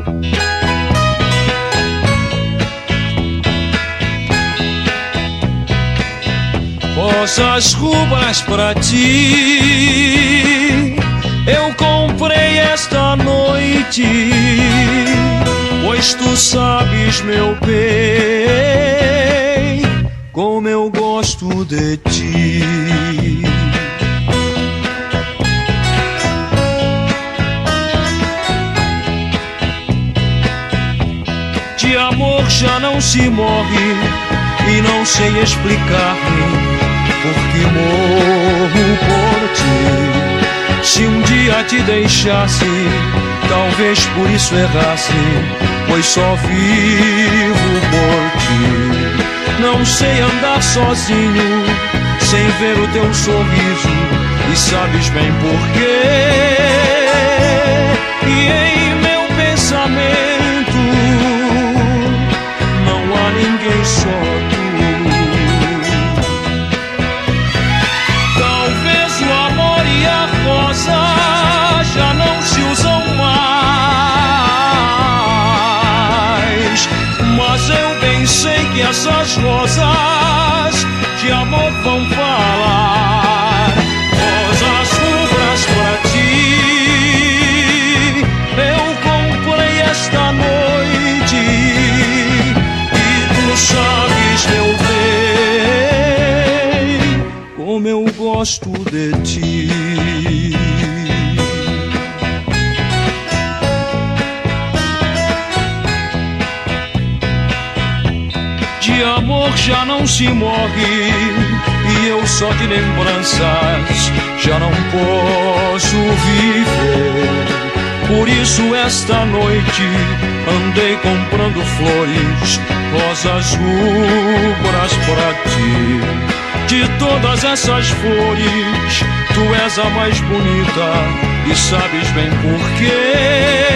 Rosas rubras pra ti eu comprei esta noite, pois tu sabes, meu bem, como eu gosto de ti. De amor já não se morre e não sei explicar-me porque morro por ti. Se um dia te deixasse, talvez por isso errasse, pois só vivo por ti. Não sei andar sozinho, sem ver o teu sorriso, e sabes bem porquê. E em meu pensamento não há ninguém, só tu. Já não se usam mais, mas eu bem sei que essas rosas de amor vão falar. Rosas rubras pra ti eu comprei esta noite, e tu sabes, meu bem, como eu gosto de ti. De amor já não se morre, e eu só de lembranças já não posso viver. Por isso esta noite andei comprando flores, rosas rubras pra ti. De todas essas flores, tu és a mais bonita, e sabes bem porquê.